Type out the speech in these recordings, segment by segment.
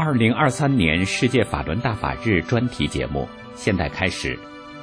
2023年世界法轮大法日专题节目现在开始。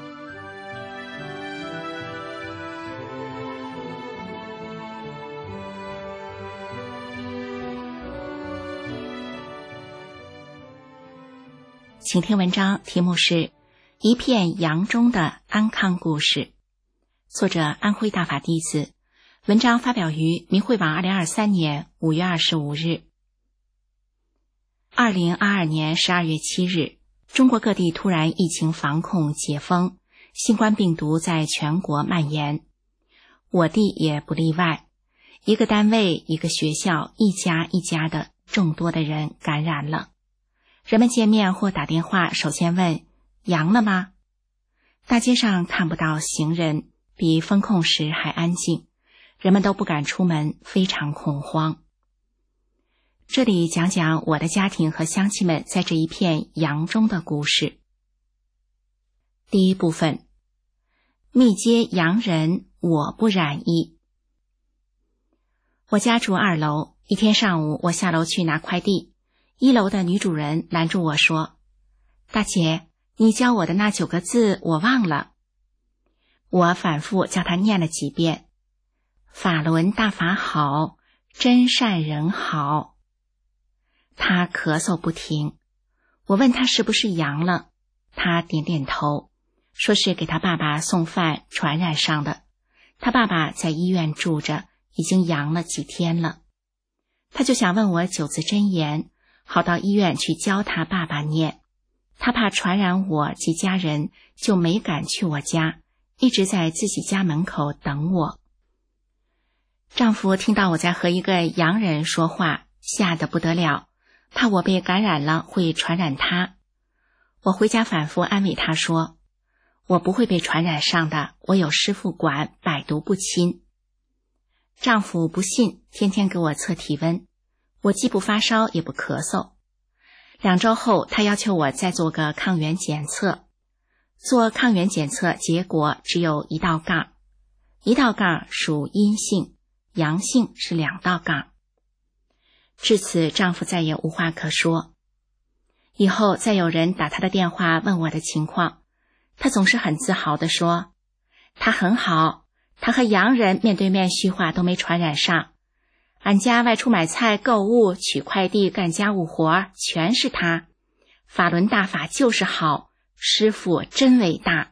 请听文章，题目是《一片洋中的安康故事》，作者安徽大法弟子，文章发表于明慧网2023年5月25日。2022年12月7日，中国各地突然疫情防控解封，新冠病毒在全国蔓延，我地也不例外。一个单位、一个学校，一家一家的众多的人感染了。人们见面或打电话，首先问：阳了吗？大街上看不到行人，比封控时还安静，人们都不敢出门，非常恐慌。这里讲讲我的家庭和乡亲们在这一片洋中的故事。第一部分，密接洋人，我不染疫。我家住2楼，一天上午我下楼去拿快递，1楼的女主人拦住我说：大姐，你教我的那9个字我忘了。我反复叫她念了几遍：法轮大法好，真善人好。她咳嗽不停，我问她是不是阳了，她点点头，说是给她爸爸送饭传染上的，她爸爸在医院住着，已经阳了几天了。她就想问我9字真言，好到医院去教他爸爸念，他怕传染我及家人，就没敢去我家，一直在自己家门口等我。丈夫听到我在和一个洋人说话，吓得不得了，怕我被感染了会传染他。我回家反复安慰他说：我不会被传染上的，我有师父管，百毒不侵。丈夫不信，天天给我测体温，我既不发烧也不咳嗽。2周后，他要求我再做个抗原检测。做抗原检测结果只有1道杠，1道杠属阴性，阳性是2道杠。至此，丈夫再也无话可说。以后再有人打他的电话问我的情况，他总是很自豪地说：他很好，他和洋人面对面叙话都没传染上。俺家外出买菜、购物、取快递、干家务活，全是他。法轮大法就是好，师父真伟大。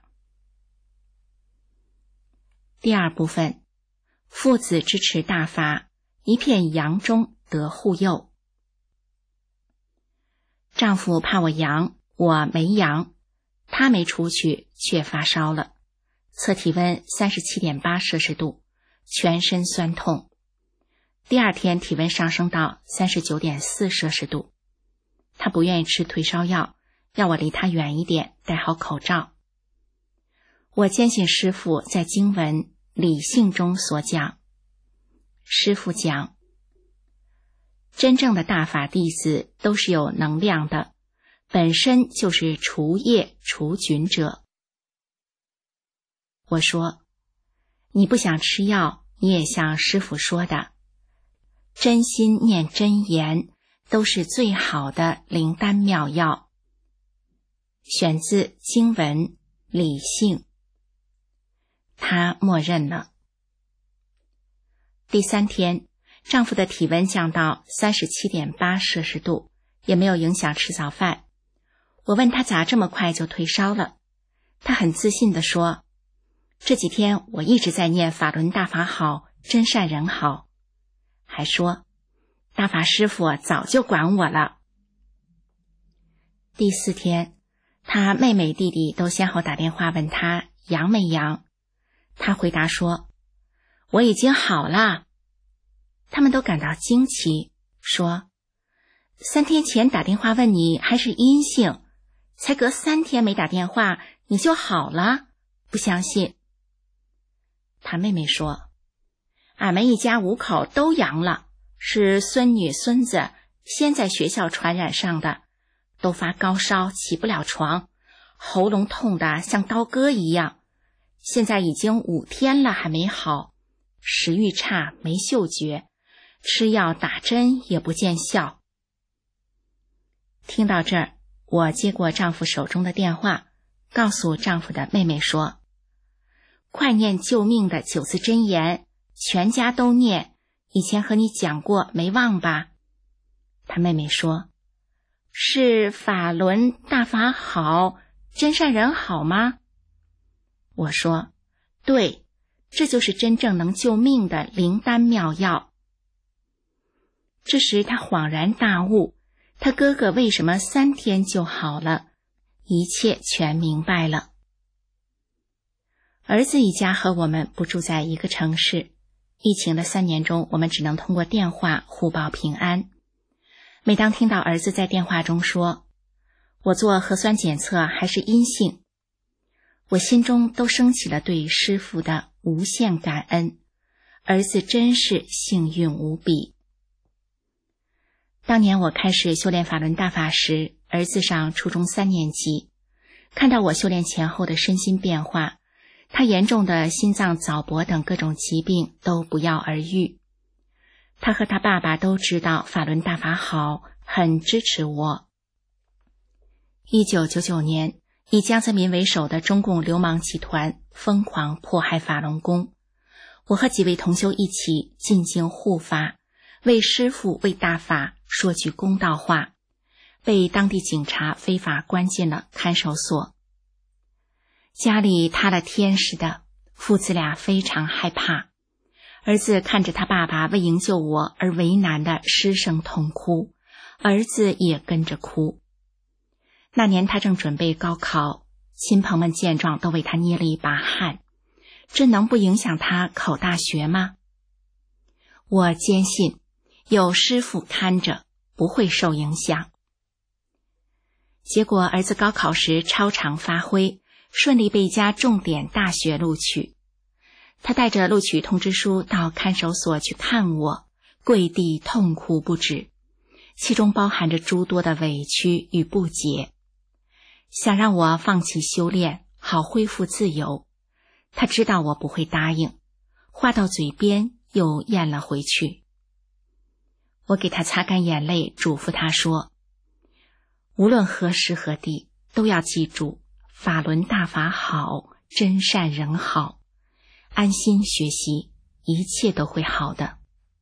第二部分，父子支持大法，一片洋中得护佑。丈夫怕我阳，我没阳，他没出去，却发烧了，测体温37.8摄氏度，全身酸痛。第2天体温上升到39.4摄氏度，他不愿意吃退烧药，要我离他远一点，戴好口罩。我坚信师父在经文理性中所讲。师父讲，真正的大法弟子都是有能量的，本身就是除业除菌者。我说，你不想吃药，你也像师父说的，真心念真言，都是最好的灵丹妙药。选自经文理性。他默认了。第3天，丈夫的体温降到37.8摄氏度，也没有影响吃早饭。我问他咋这么快就退烧了，他很自信地说：这几天我一直在念法轮大法好，真善人好。还说大法师父早就管我了。第4天，他妹妹弟弟都先后打电话问他阳没阳，他回答说：我已经好了。他们都感到惊奇，说3天前打电话问你还是阴性，才隔3天没打电话你就好了，不相信。他妹妹说，俺们一家5口都阳了，是孙女孙子先在学校传染上的，都发高烧，起不了床，喉咙痛得像刀割一样，现在已经5天了还没好，食欲差，没嗅觉，吃药打针也不见效。 听到这儿，我接过丈夫手中的电话，告诉丈夫的妹妹说：快念救命的9字真言，全家都念，以前和你讲过，没忘吧？他妹妹说：是法轮大法好，真善人好吗？我说：对，这就是真正能救命的灵丹妙药。这时他恍然大悟，他哥哥为什么3天就好了，一切全明白了。儿子一家和我们不住在一个城市，疫情的3年中，我们只能通过电话互报平安。每当听到儿子在电话中说：我做核酸检测还是阴性，我心中都升起了对师父的无限感恩，儿子真是幸运无比。当年我开始修炼法轮大法时，儿子上初中3年级，看到我修炼前后的身心变化，他严重的心脏早搏等各种疾病都不药而愈。他和他爸爸都知道法轮大法好，很支持我。1999年，以江泽民为首的中共流氓集团疯狂迫害法轮功，我和几位同修一起进京护法，为师父为大法说句公道话，被当地警察非法关进了看守所。家里塌了天似的，父子俩非常害怕。儿子看着他爸爸为营救我而为难的失声痛哭，儿子也跟着哭。那年他正准备高考，亲朋们见状都为他捏了一把汗，这能不影响他考大学吗？我坚信有师父看着，不会受影响。结果儿子高考时超常发挥，顺利被一家重点大学录取。他带着录取通知书到看守所去看我，跪地痛哭不止，其中包含着诸多的委屈与不解，想让我放弃修炼，好恢复自由。他知道我不会答应，话到嘴边又咽了回去。我给他擦干眼泪，嘱咐他说：无论何时何地，都要记住法轮大法好，真善人好，安心学习，一切都会好的。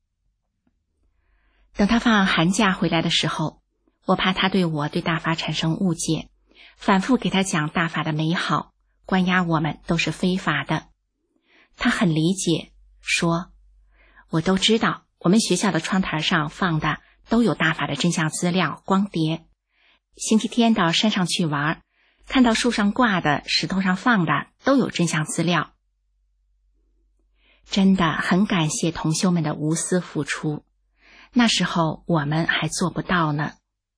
等他放寒假回来的时候，我怕他对我对大法产生误解，反复给他讲大法的美好，关押我们都是非法的。他很理解，说：我都知道，我们学校的窗台上放的都有大法的真相资料光碟，星期天到山上去玩，看到树上挂的石头上放的都有真相资料。真的很感谢同修们的无私付出，那时候我们还做不到呢。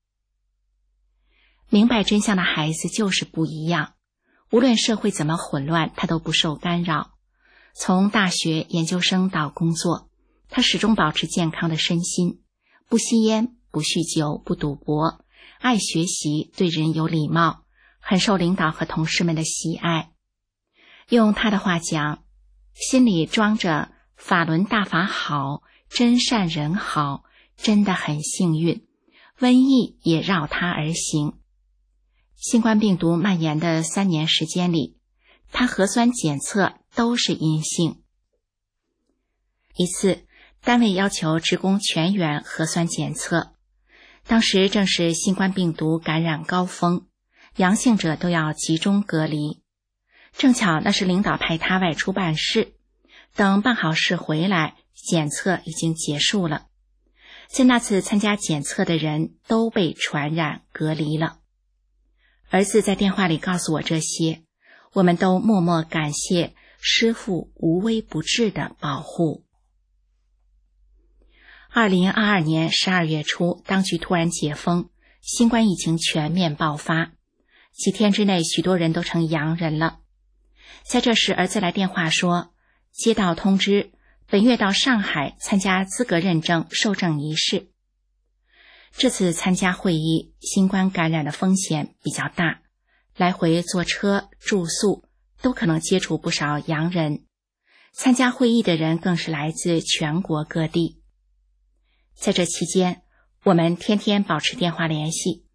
明白真相的孩子就是不一样，无论社会怎么混乱，他都不受干扰。从大学、研究生到工作，他始终保持健康的身心，不吸烟，不酗酒，不赌博，爱学习，对人有礼貌，很受领导和同事们的喜爱。用他的话讲，心里装着法轮大法好，真善人好，真的很幸运，瘟疫也绕他而行。新冠病毒蔓延的3年时间里，他核酸检测都是阴性。一次，单位要求职工全员核酸检测，当时正是新冠病毒感染高峰，阳性者都要集中隔离。正巧那是领导派他外出办事，等办好事回来，检测已经结束了。在那次参加检测的人都被传染隔离了。儿子在电话里告诉我这些，我们都默默感谢师父无微不至的保护。2022年12月初，当局突然解封，新冠疫情全面爆发，几天之内许多人都成阳人了。在这时，儿子来电话说，接到通知，本月到上海参加资格认证受证仪式。这次参加会议，新冠感染的风险比较大，来回坐车、住宿都可能接触不少洋人，参加会议的人更是来自全国各地。在这期间，我们天天保持电话联系，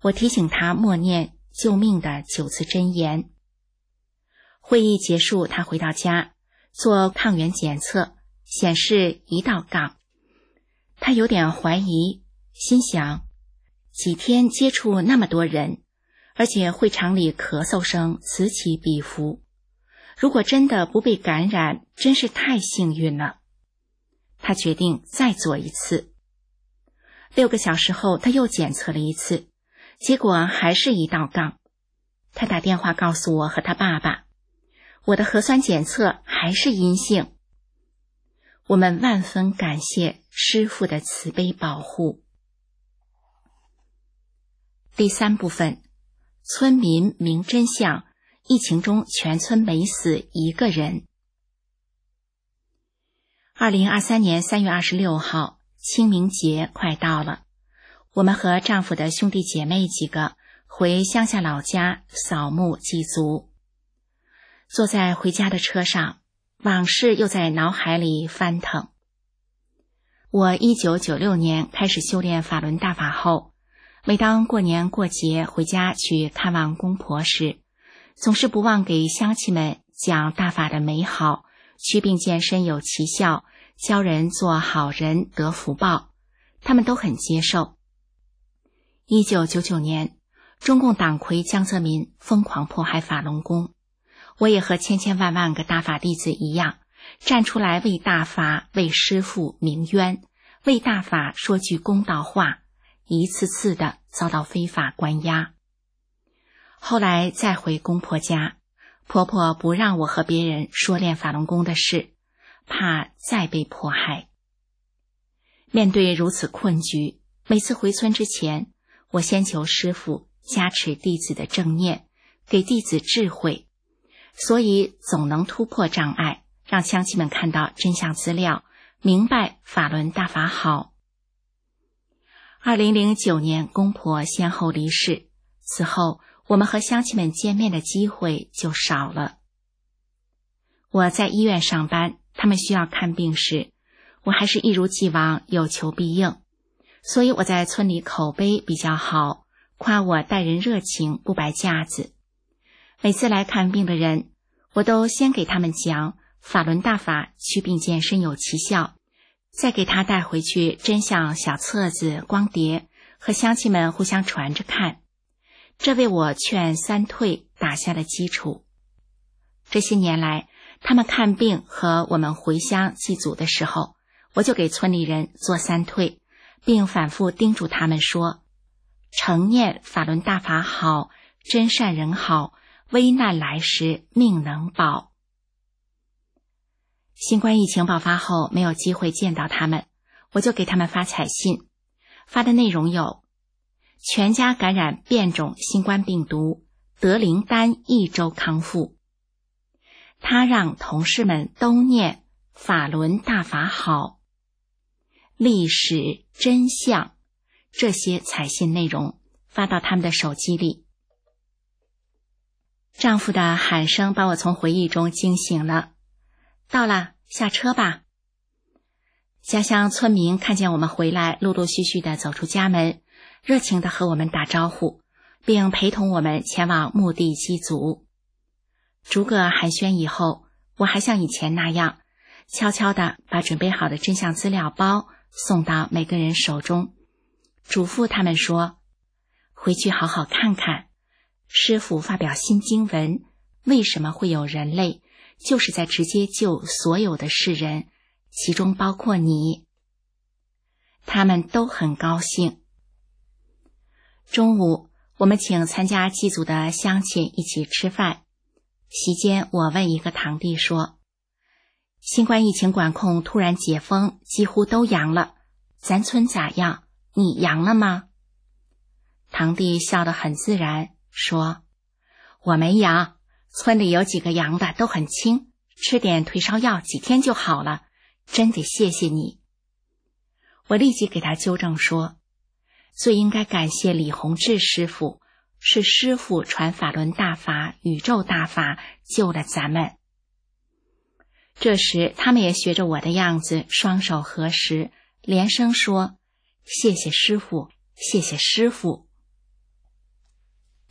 我提醒他默念救命的9字真言。会议结束，他回到家做抗原检测，显示1道杠。他有点怀疑，心想几天接触那么多人，而且会场里咳嗽声此起彼伏，如果真的不被感染，真是太幸运了。他决定再做一次。6个小时后，他又检测了一次，结果还是1道杠。他打电话告诉我和他爸爸，我的核酸检测还是阴性。我们万分感谢师父的慈悲保护。第3部分，村民明真相，疫情中全村没死1个人。2023年3月26号，清明节快到了，我们和丈夫的兄弟姐妹几个回乡下老家扫墓祭祖。坐在回家的车上，往事又在脑海里翻腾。我1996年开始修炼法轮大法后，每当过年过节回家去看望公婆时，总是不忘给乡亲们讲大法的美好，祛病健身有奇效，教人做好人得福报，他们都很接受。1999年，中共党魁江泽民疯狂迫害法轮功，我也和千千万万个大法弟子一样，站出来为大法、为师父鸣冤，为大法说句公道话，一次次的遭到非法关押。后来再回公婆家，婆婆不让我和别人说练法轮功的事，怕再被迫害。面对如此困局，每次回村之前，我先求师父加持弟子的正念，给弟子智慧，所以总能突破障碍，让乡亲们看到真相资料，明白法轮大法好。2009年，公婆先后离世，此后我们和乡亲们见面的机会就少了。我在医院上班，他们需要看病时，我还是一如既往有求必应，所以我在村里口碑比较好，夸我待人热情，不摆架子。每次来看病的人，我都先给他们讲法轮大法祛病健身有奇效，再给他带回去真相小册子、光碟，和乡亲们互相传着看，这为我劝3退打下了基础。这些年来，他们看病和我们回乡祭祖的时候，我就给村里人做3退，并反复叮嘱他们说，诚念法轮大法好，真善人好，危难来时命能保。新冠疫情爆发后，没有机会见到他们，我就给他们发彩信，发的内容有：全家感染变种新冠病毒，得灵丹1周康复。他让同事们都念法轮大法好，历史真相，这些彩信内容发到他们的手机里。丈夫的喊声把我从回忆中惊醒了，到了，下车吧。家乡村民看见我们回来，陆陆续续地走出家门，热情地和我们打招呼，并陪同我们前往墓地祭祖。逐个寒暄以后，我还像以前那样，悄悄地把准备好的真相资料包送到每个人手中，嘱咐他们说，回去好好看看，师父发表新经文，为什么会有人类，就是在直接救所有的世人，其中包括你。他们都很高兴。中午，我们请参加祭祖的乡亲一起吃饭。席间，我问一个堂弟说，新冠疫情管控突然解封，几乎都阳了，咱村咋样？你阳了吗？堂弟笑得很自然，说，我没阳，村里有几个阳的都很轻，吃点退烧药几天就好了，真得谢谢你。我立即给他纠正说，最应该感谢李洪志师傅，是师傅传法轮大法、宇宙大法救了咱们。这时他们也学着我的样子，双手合十，连声说，谢谢师傅，谢谢师傅。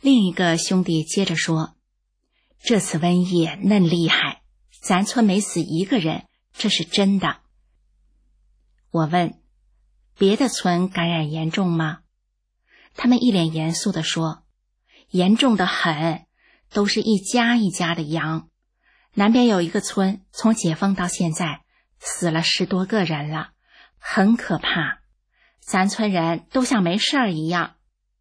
另一个兄弟接着说，这次瘟疫嫩厉害，咱村没死一个人，这是真的。我问，别的村感染严重吗？他们一脸严肃地说，严重得很，都是一家一家的阳。南边有一个村，从解封到现在死了10多个人了，很可怕，咱村人都像没事儿一样。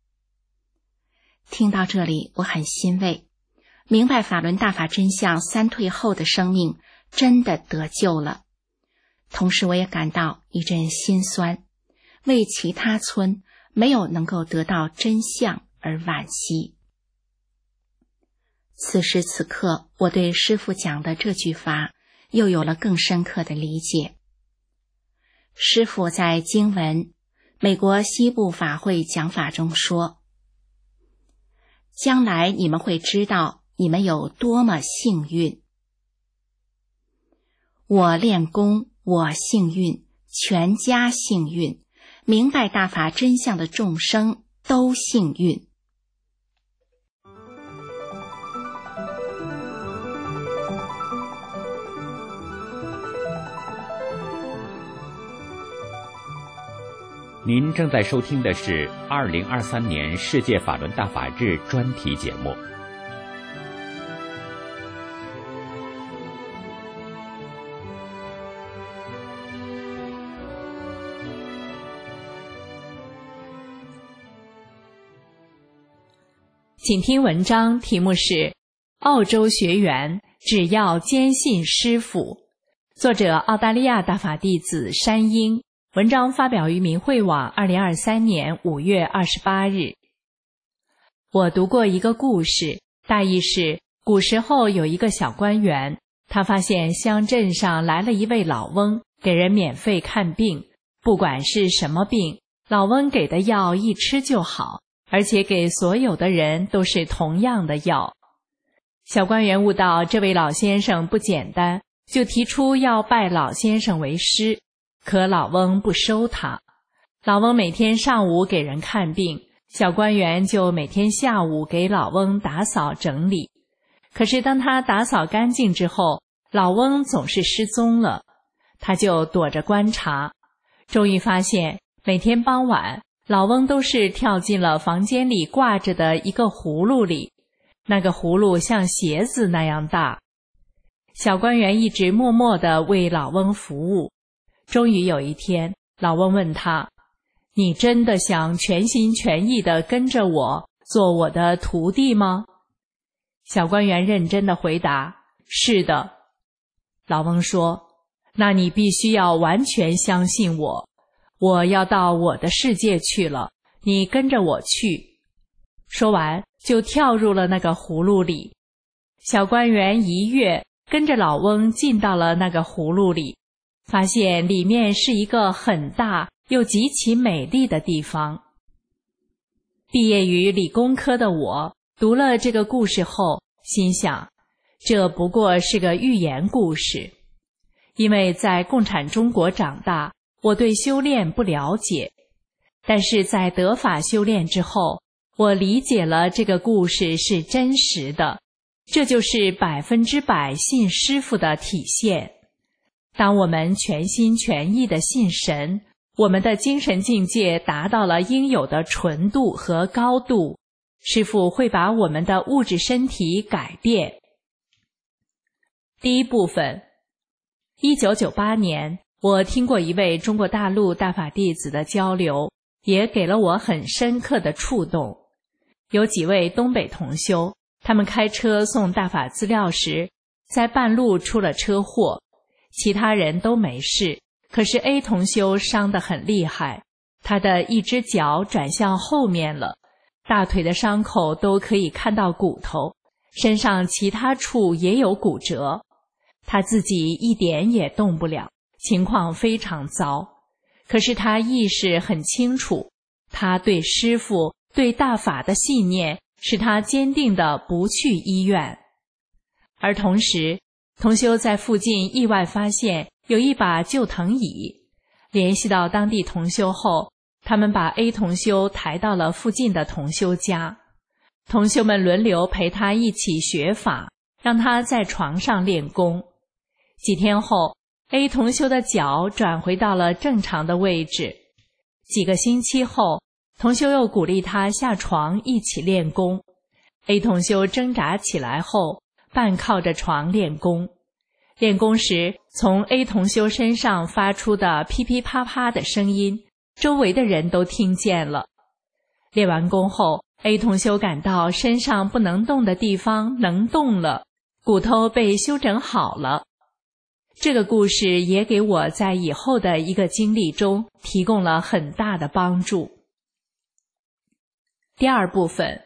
听到这里，我很欣慰，明白法轮大法真相3退后的生命真的得救了。同时我也感到一阵心酸，为其他村没有能够得到真相而惋惜。此时此刻，我对师父讲的这句法又有了更深刻的理解。师父在经文美国西部法会讲法中说，将来你们会知道你们有多么幸运。我练功，我幸运，全家幸运，明白大法真相的众生都幸运。 您正在收听的是2023年世界法轮大法日专题节目。 请听文章，题目是澳洲学员只要坚信师父，作者澳大利亚大法弟子山鹰，文章发表于明慧网2023年5月28日。我读过一个故事，大意是古时候有一个小官员，他发现乡镇上来了一位老翁，给人免费看病，不管是什么病，老翁给的药一吃就好，而且给所有的人都是同样的药。小官员悟到这位老先生不简单，就提出要拜老先生为师，可老翁不收他。老翁每天上午给人看病，小官员就每天下午给老翁打扫整理。可是当他打扫干净之后，老翁总是失踪了，他就躲着观察，终于发现每天傍晚老翁都是跳进了房间里挂着的一个葫芦里，那个葫芦像鞋子那样大。小官员一直默默地为老翁服务，终于有一天，老翁问他，你真的想全心全意地跟着我，做我的徒弟吗？小官员认真地回答，是的。老翁说，那你必须要完全相信我，我要到我的世界去了，你跟着我去。说完就跳入了那个葫芦里。小官员一跃跟着老翁进到了那个葫芦里，发现里面是一个很大又极其美丽的地方。毕业于理工科的我读了这个故事后，心想这不过是个寓言故事。因为在共产中国长大，我对修炼不了解，但是在得法修炼之后，我理解了这个故事是真实的，这就是100%信师父的体现。当我们全心全意地信神，我们的精神境界达到了应有的纯度和高度，师父会把我们的物质身体改变。第一部分，1998年，我听过一位中国大陆大法弟子的交流，也给了我很深刻的触动。有几位东北同修，他们开车送大法资料时，在半路出了车祸，其他人都没事，可是 A 同修伤得很厉害，他的一只脚转向后面了，大腿的伤口都可以看到骨头，身上其他处也有骨折。他自己一点也动不了，情况非常糟。可是他意识很清楚，他对师父、对大法的信念使他坚定地不去医院。而同时，同修在附近意外发现有一把旧藤椅，联系到当地同修后，他们把 A 同修抬到了附近的同修家。 同修们轮流陪他一起学法，让他在床上练功。几天后， A 同修的脚转回到了正常的位置。几个星期后，同修又鼓励他下床一起练功。 A 同修挣扎起来后，半靠着床练功。练功时，从 A 同修身上发出的噼噼啪啪的声音，周围的人都听见了。练完功后， A 同修感到身上不能动的地方能动了，骨头被修整好了。这个故事也给我在以后的一个经历中提供了很大的帮助。第二部分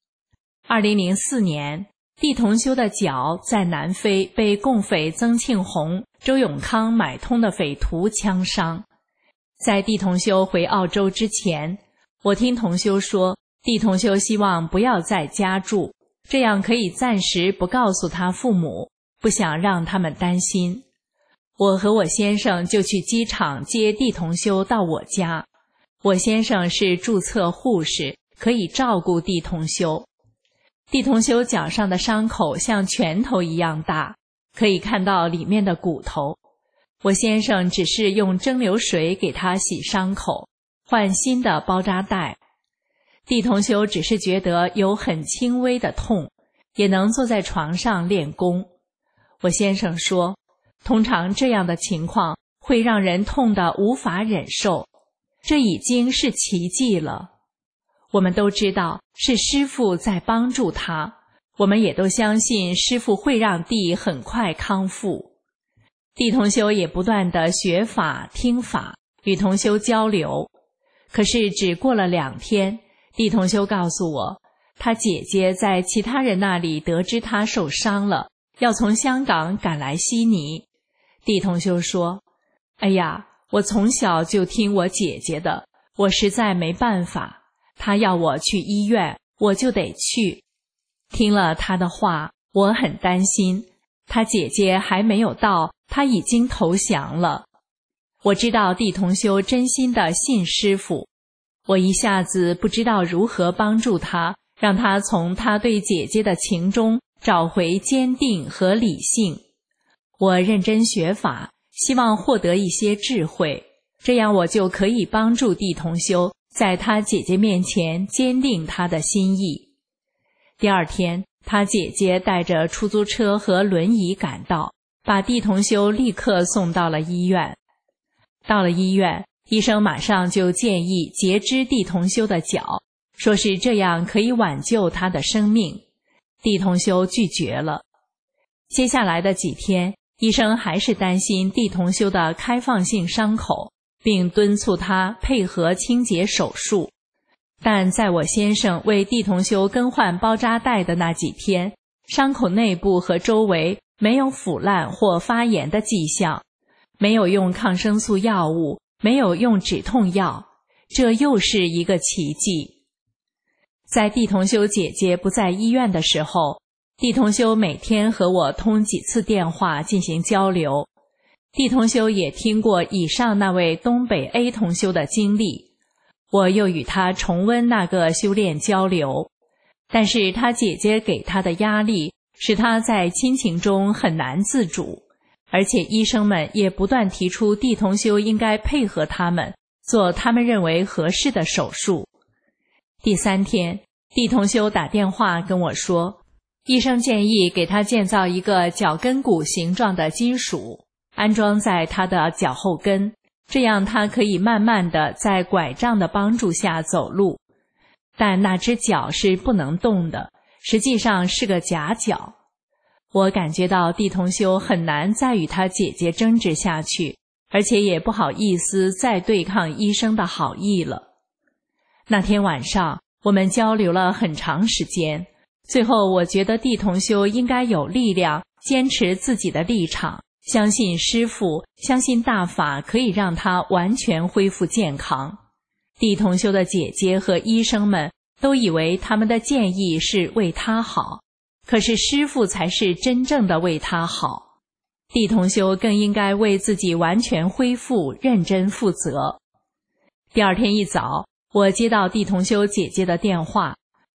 ，2004年，地同修的脚在南非被共匪曾庆红、周永康买通的匪徒枪伤。在地同修回澳洲之前，我听同修说，地同修希望不要在家住，这样可以暂时不告诉他父母，不想让他们担心。我和我先生就去机场接地同修到我家。我先生是注册护士，可以照顾地同修。地同修脚上的伤口像拳头一样大，可以看到里面的骨头。我先生只是用蒸馏水给他洗伤口，换新的包扎带。地同修只是觉得有很轻微的痛，也能坐在床上练功。我先生说，通常这样的情况会让人痛得无法忍受，这已经是奇迹了。我们都知道是师父在帮助他，我们也都相信师父会让地很快康复。地同修也不断地学法听法，与同修交流。可是只过了2天，地同修告诉我，他姐姐在其他人那里得知他受伤了，要从香港赶来悉尼。地同修说，哎呀，我从小就听我姐姐的，我实在没办法，她要我去医院，我就得去。听了她的话，我很担心，她姐姐还没有到，她已经投降了。我知道地同修真心的信师父，我一下子不知道如何帮助他，让他从他对姐姐的情中找回坚定和理性。我认真学法，希望获得一些智慧，这样我就可以帮助地同修在他姐姐面前坚定他的心意。第2天，他姐姐带着出租车和轮椅赶到，把地同修立刻送到了医院。到了医院，医生马上就建议截肢地同修的脚，说是这样可以挽救他的生命。地同修拒绝了。接下来的几天，医生还是担心地同修的开放性伤口，并敦促他配合清洁手术。但在我先生为地同修更换包扎带的那几天，伤口内部和周围没有腐烂或发炎的迹象，没有用抗生素药物，没有用止痛药，这又是一个奇迹。在地同修姐姐不在医院的时候，地同修每天和我通几次电话进行交流。地同修也听过以上那位东北 A 同修的经历，我又与他重温那个修炼交流。但是他姐姐给他的压力使他在亲情中很难自主，而且医生们也不断提出地同修应该配合他们，做他们认为合适的手术。第3天，地同修打电话跟我说，医生建议给他建造一个脚跟骨形状的金属，安装在他的脚后跟，这样他可以慢慢地在拐杖的帮助下走路。但那只脚是不能动的，实际上是个假脚。我感觉到地同修很难再与他姐姐争执下去，而且也不好意思再对抗医生的好意了。那天晚上，我们交流了很长时间，最后我觉得地同修应该有力量坚持自己的立场，相信师父，相信大法可以让他完全恢复健康。地同修的姐姐和医生们都以为他们的建议是为他好，可是师父才是真正的为他好。地同修更应该为自己完全恢复认真负责。第2天一早，我接到地同修姐姐的电话，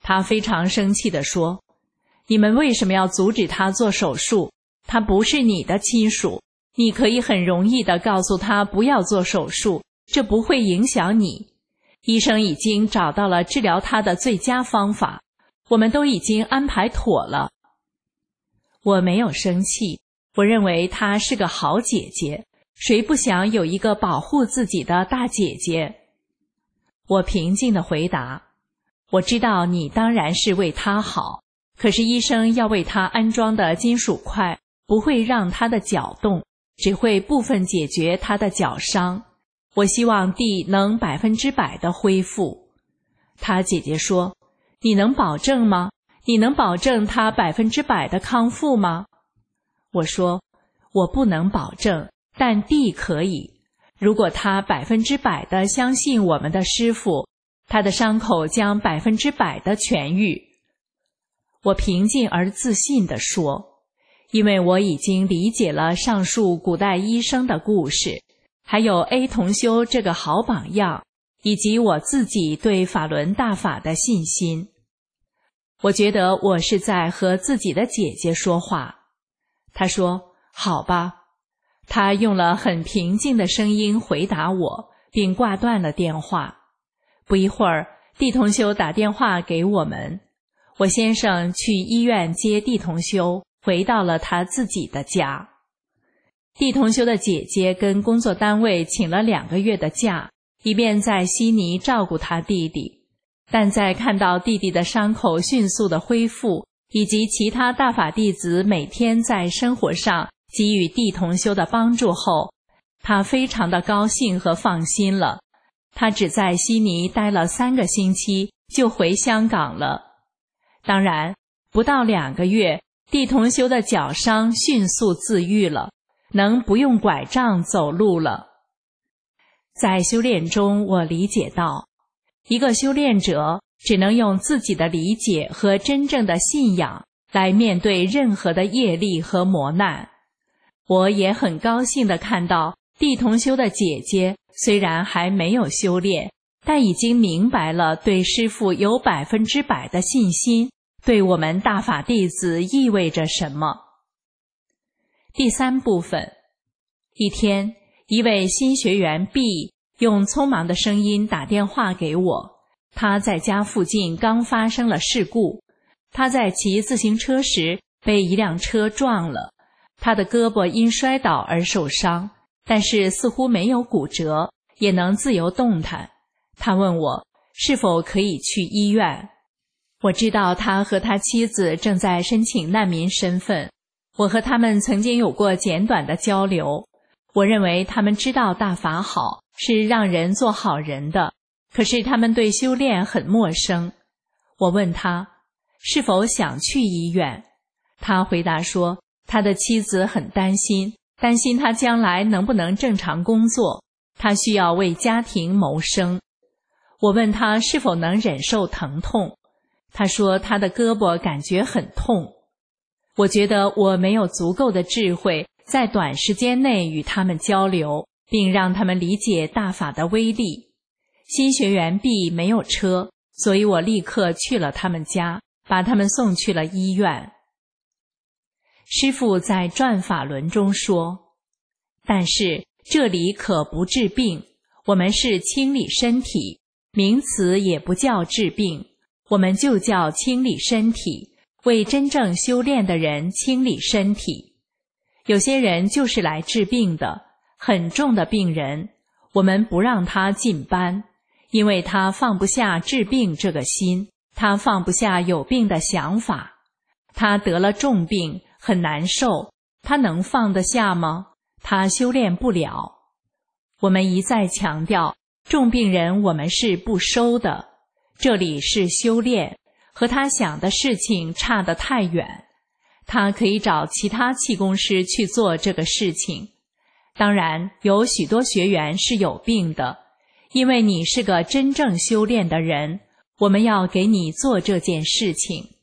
他非常生气地说：你们为什么要阻止他做手术？他不是你的亲属，你可以很容易地告诉他不要做手术，这不会影响你。医生已经找到了治疗他的最佳方法，我们都已经安排妥了。我没有生气，我认为她是个好姐姐，谁不想有一个保护自己的大姐姐？我平静地回答：我知道你当然是为她好，可是医生要为她安装的金属块不会让她的脚动，只会部分解决她的脚伤。我希望地能100%的恢复。她姐姐说：你能保证吗？你能保证她100%的康复吗？我说：我不能保证，但地可以。如果她100%的相信我们的师父，她的伤口将100%的痊愈。我平静而自信地说，因为我已经理解了上述古代医生的故事，还有 A 同修这个好榜样，以及我自己对法轮大法的信心。我觉得我是在和自己的姐姐说话。她说：好吧。她用了很平静的声音回答我，并挂断了电话。不一会儿，地同修打电话给我们，我先生去医院接地同修，回到了他自己的家。地同修的姐姐跟工作单位请了2个月的假，以便在悉尼照顾他弟弟。但在看到弟弟的伤口迅速的恢复，以及其他大法弟子每天在生活上给予地同修的帮助后，他非常的高兴和放心了。他只在悉尼待了3个星期，就回香港了。当然，不到2个月，地同修的脚伤迅速自愈了，能不用拐杖走路了。在修炼中，我理解到，一个修炼者只能用自己的理解和真正的信仰来面对任何的业力和磨难。我也很高兴地看到地同修的姐姐虽然还没有修炼，但已经明白了对师父有100%的信心，对我们大法弟子意味着什么。第3部分，一天，一位新学员 B 用匆忙的声音打电话给我，他在家附近刚发生了事故，他在骑自行车时被一辆车撞了，他的胳膊因摔倒而受伤，但是似乎没有骨折，也能自由动弹。他问我是否可以去医院。我知道他和他妻子正在申请难民身份，我和他们曾经有过简短的交流。我认为他们知道大法好，是让人做好人的，可是他们对修炼很陌生。我问他是否想去医院，他回答说他的妻子很担心他将来能不能正常工作，他需要为家庭谋生。我问他是否能忍受疼痛，他说他的胳膊感觉很痛。我觉得我没有足够的智慧在短时间内与他们交流，并让他们理解大法的威力。新学员 B 没有车，所以我立刻去了他们家，把他们送去了医院。师父在转法轮中说，但是这里可不治病，我们是清理身体，名词也不叫治病，我们就叫清理身体，为真正修炼的人清理身体。有些人就是来治病的，很重的病人，我们不让他进班，因为他放不下治病这个心，他放不下有病的想法。他得了重病，很难受，他能放得下吗？他修炼不了。我们一再强调，重病人我们是不收的，这里是修炼，和他想的事情差得太远。他可以找其他气功师去做这个事情。当然，有许多学员是有病的，因为你是个真正修炼的人，我们要给你做这件事情。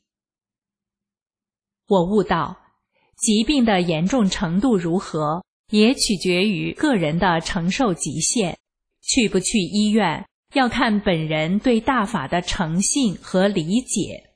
我悟到，疾病的严重程度如何，也取决于个人的承受极限。去不去医院， 要看本人对大法的诚信和理解。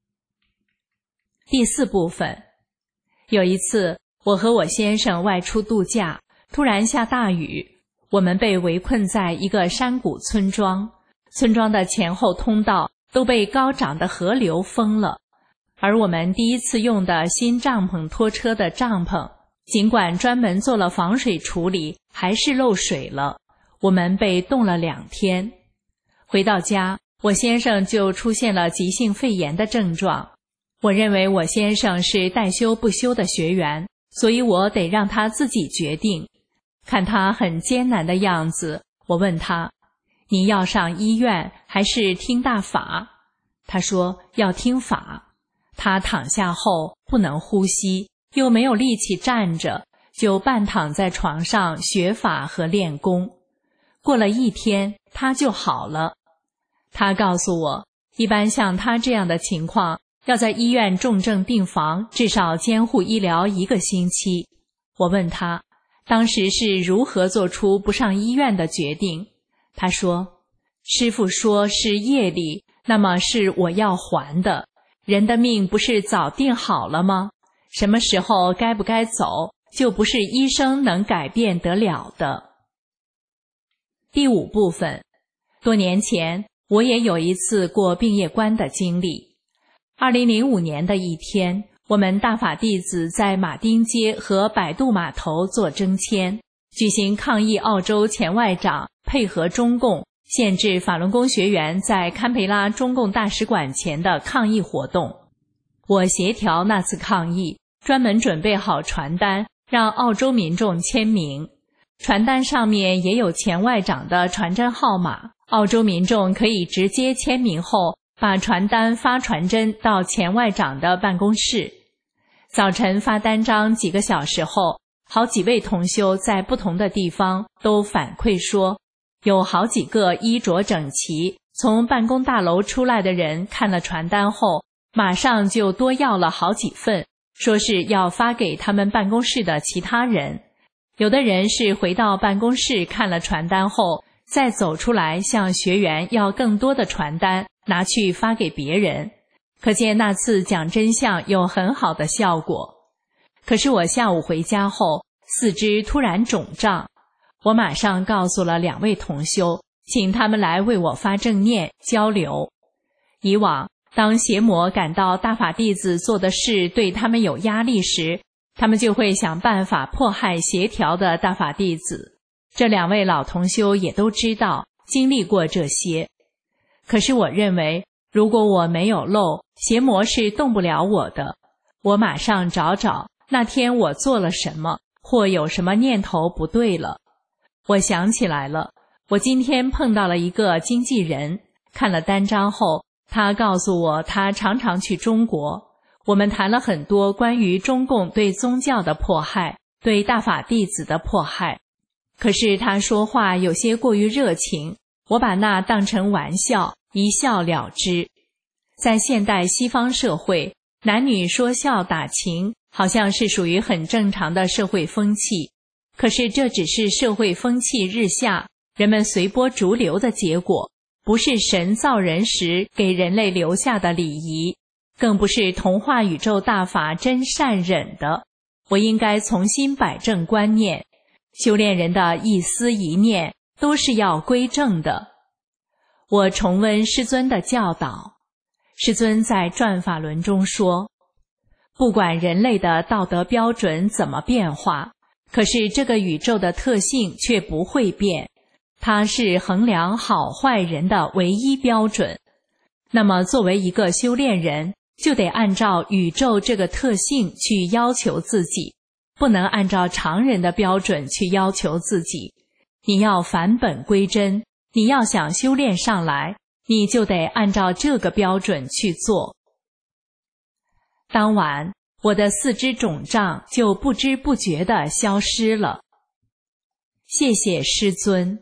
第4部分，有一次，我和我先生外出度假，突然下大雨，我们被围困在一个山谷村庄，村庄的前后通道都被高涨的河流封了，而我们第一次用的新帐篷拖车的帐篷，尽管专门做了防水处理，还是漏水了。我们被冻了2天。回到家，我先生就出现了急性肺炎的症状。我认为我先生是待修不修的学员，所以我得让他自己决定。看他很艰难的样子，我问他，你要上医院还是听大法？他说要听法。他躺下后不能呼吸，又没有力气站着，就半躺在床上学法和练功。过了1天，他就好了。他告诉我，一般像他这样的情况，要在医院重症病房至少监护医疗1个星期。我问他，当时是如何做出不上医院的决定？他说，师父说是业力，那么是我要还的。人的命不是早定好了吗？什么时候该不该走，就不是医生能改变得了的。第5部分，多年前我也有一次过病业关的经历。2005年的一天，我们大法弟子在马丁街和摆渡码头做征签，举行抗议澳洲前外长配合中共限制法轮功学员在堪培拉中共大使馆前的抗议活动。我协调那次抗议，专门准备好传单，让澳洲民众签名。传单上面也有前外长的传真号码，澳洲民众可以直接签名后，把传单发传真到前外长的办公室。早晨发单张几个小时后，好几位同修在不同的地方都反馈说，有好几个衣着整齐从办公大楼出来的人看了传单后，马上就多要了好几份，说是要发给他们办公室的其他人。有的人是回到办公室看了传单后，再走出来向学员要更多的传单，拿去发给别人。可见那次讲真相有很好的效果。可是我下午回家后，四肢突然肿胀，我马上告诉了2位同修，请他们来为我发正念交流。以往当邪魔感到大法弟子做的事对他们有压力时，他们就会想办法迫害协调的大法弟子。这2位老同修也都知道，经历过这些。可是我认为，如果我没有漏，邪魔是动不了我的。我马上找找那天我做了什么，或有什么念头不对了。我想起来了，我今天碰到了一个经纪人，看了单张后，他告诉我他常常去中国。我们谈了很多关于中共对宗教的迫害，对大法弟子的迫害。可是他说话有些过于热情，我把那当成玩笑，一笑了之。在现代西方社会，男女说笑打情好像是属于很正常的社会风气，可是这只是社会风气日下，人们随波逐流的结果，不是神造人时给人类留下的礼仪，更不是童话宇宙大法真善忍的。我应该重新摆正观念，修炼人的一思一念都是要归正的。我重温师尊的教导，师尊在转法轮中说，不管人类的道德标准怎么变化，可是这个宇宙的特性却不会变，它是衡量好坏人的唯一标准。那么作为一个修炼人，就得按照宇宙这个特性去要求自己，不能按照常人的标准去要求自己。你要返本归真，你要想修炼上来，你就得按照这个标准去做。当晚，我的4肢肿胀就不知不觉地消失了。谢谢师尊。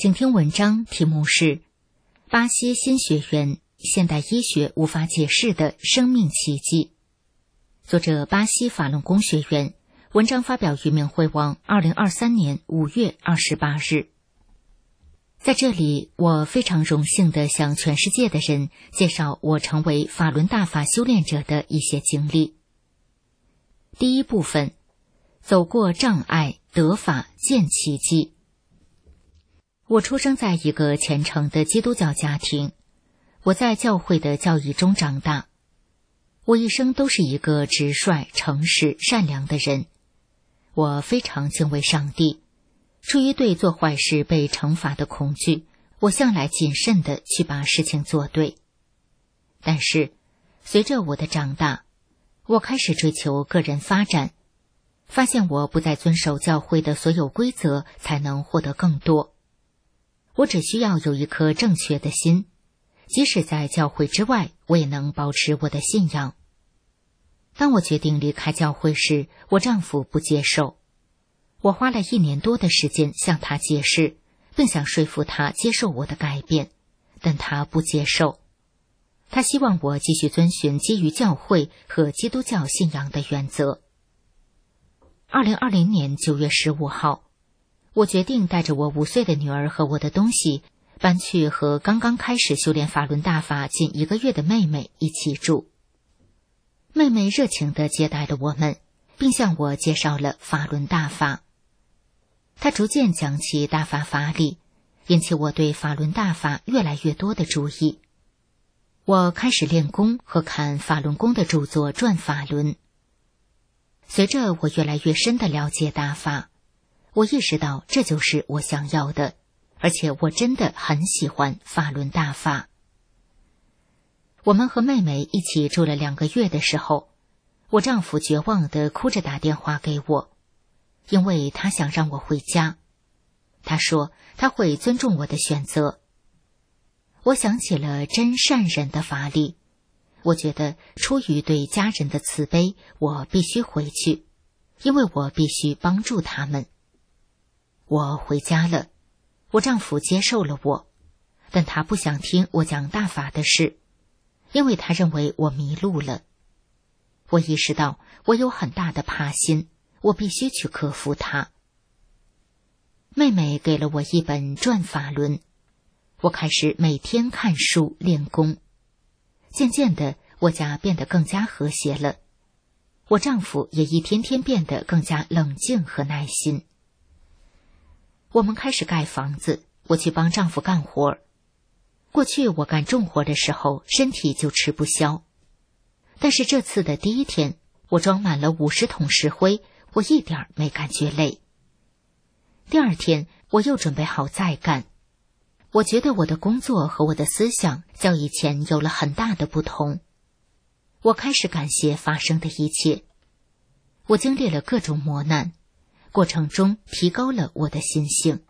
请听文章，题目是《巴西新学员：现代医学无法解释的生命奇迹》，作者巴西法轮功学员，文章发表于明慧网2023年5月28日。在这里，我非常荣幸地向全世界的人介绍我成为法轮大法修炼者的一些经历。第一部分，走过障碍，得法，见奇迹。我出生在一个虔诚的基督教家庭，我在教会的教义中长大。我一生都是一个直率、诚实、善良的人。我非常敬畏上帝，出于对做坏事被惩罚的恐惧，我向来谨慎地去把事情做对。但是，随着我的长大，我开始追求个人发展，发现我不再遵守教会的所有规则才能获得更多。我只需要有一颗正确的心，即使在教会之外，我也能保持我的信仰。当我决定离开教会时，我丈夫不接受。我花了1年多的时间向他解释，并想说服他接受我的改变，但他不接受。他希望我继续遵循基于教会和基督教信仰的原则。2020年9月15号，我决定带着我5岁的女儿和我的东西搬去和刚刚开始修炼法轮大法近1个月的妹妹一起住。妹妹热情地接待了我们，并向我介绍了法轮大法。她逐渐讲起大法法理，引起我对法轮大法越来越多的注意。我开始练功和看法轮功的著作《转法轮》。随着我越来越深地了解大法，我意识到这就是我想要的，而且我真的很喜欢法轮大法。我们和妹妹一起住了2个月的时候，我丈夫绝望地哭着打电话给我，因为他想让我回家。他说他会尊重我的选择。我想起了真善忍的法理，我觉得出于对家人的慈悲，我必须回去，因为我必须帮助他们。我回家了，我丈夫接受了我，但他不想听我讲大法的事，因为他认为我迷路了。我意识到我有很大的怕心，我必须去克服它。妹妹给了我一本《转法轮》，我开始每天看书练功。渐渐的，我家变得更加和谐了，我丈夫也一天天变得更加冷静和耐心。我们开始盖房子，我去帮丈夫干活。过去我干重活的时候，身体就吃不消。但是这次的第1天，我装满了50桶石灰，我一点没感觉累。第2天，我又准备好再干。我觉得我的工作和我的思想较以前有了很大的不同。我开始感谢发生的一切。我经历了各种磨难，过程中提高了我的心性。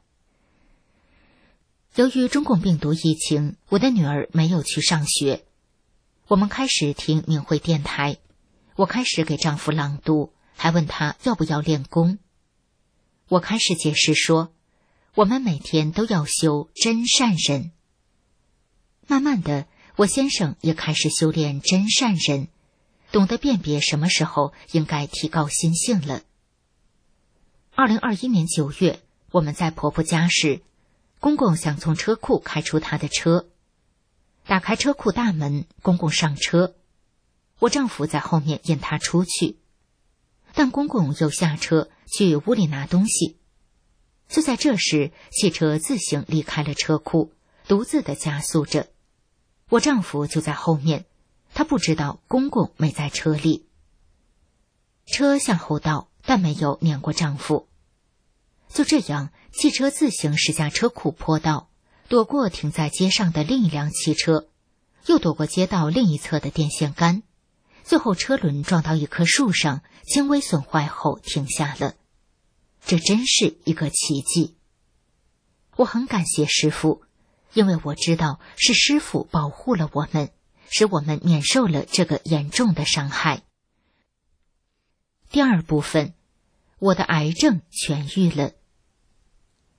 由于中共病毒疫情，我的女儿没有去上学。我们开始听明慧电台，我开始给丈夫朗读，还问他要不要练功。我开始解释说，我们每天都要修真善忍。慢慢的，我先生也开始修炼真善忍，懂得辨别什么时候应该提高心性了。2021年9月，我们在婆婆家时，公公想从车库开出他的车。打开车库大门，公公上车，我丈夫在后面引他出去，但公公又下车去屋里拿东西。就在这时，汽车自行离开了车库，独自的加速着。我丈夫就在后面，他不知道公公没在车里。车向后倒，但没有碾过丈夫。就这样，汽车自行驶下车库坡道，躲过停在街上的另一辆汽车，又躲过街道另一侧的电线杆，最后车轮撞到一棵树上，轻微损坏后停下了。这真是一个奇迹。我很感谢师父，因为我知道是师父保护了我们，使我们免受了这个严重的伤害。第2部分，我的癌症痊愈了。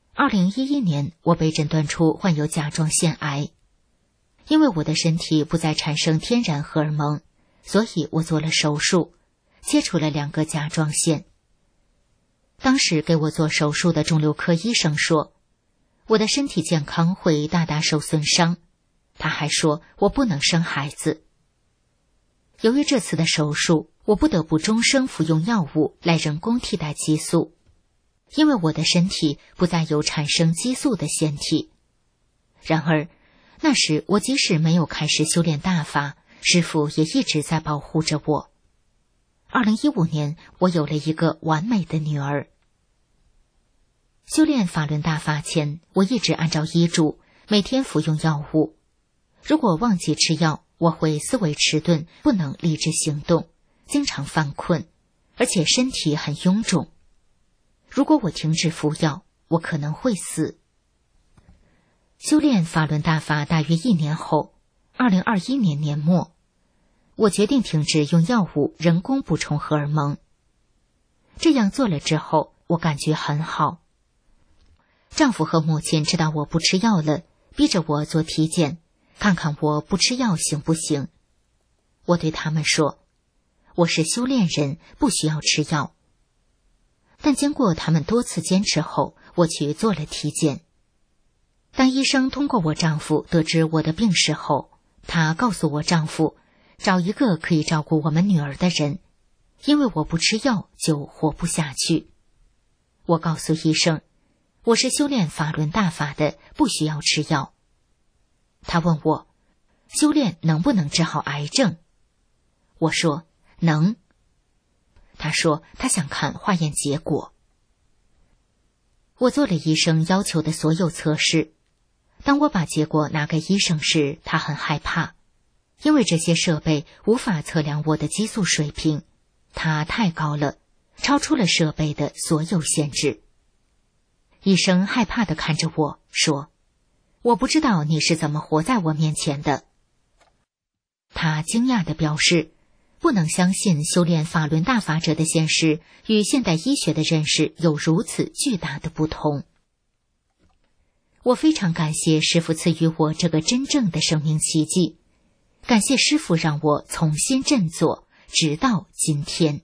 2011年，我被诊断出患有甲状腺癌。因为我的身体不再产生天然荷尔蒙，所以我做了手术，切除了2个甲状腺。当时给我做手术的肿瘤科医生说，我的身体健康会大大受损伤。他还说我不能生孩子。由于这次的手术，我不得不终生服用药物来人工替代激素，因为我的身体不再有产生激素的腺体。然而，那时我即使没有开始修炼大法，师父也一直在保护着我。2015年，我有了一个完美的女儿。修炼法轮大法前，我一直按照医嘱，每天服用药物。如果忘记吃药，我会思维迟钝，不能立志行动，经常犯困，而且身体很臃肿。如果我停止服药，我可能会死。修炼法轮大法大约1年后，2021年年末，我决定停止用药物人工补充荷尔蒙。这样做了之后，我感觉很好。丈夫和母亲知道我不吃药了，逼着我做体检，看看我不吃药行不行。我对他们说，我是修炼人，不需要吃药。但经过他们多次坚持后，我去做了体检。当医生通过我丈夫得知我的病史后，他告诉我丈夫，找一个可以照顾我们女儿的人，因为我不吃药就活不下去。我告诉医生，我是修炼法轮大法的，不需要吃药。他问我，修炼能不能治好癌症？我说能。他说他想看化验结果。我做了医生要求的所有测试。当我把结果拿给医生时，他很害怕，因为这些设备无法测量我的激素水平，它太高了，超出了设备的所有限制。医生害怕地看着我说，我不知道你是怎么活在我面前的。他惊讶地表示，不能相信修炼法轮大法者的现实与现代医学的认识有如此巨大的不同。我非常感谢师父赐予我这个真正的生命奇迹，感谢师父让我重新振作，直到今天。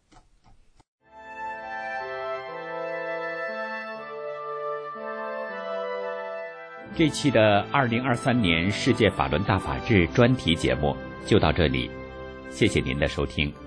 这期的2023年世界法轮大法日专题节目就到这里，谢谢您的收听。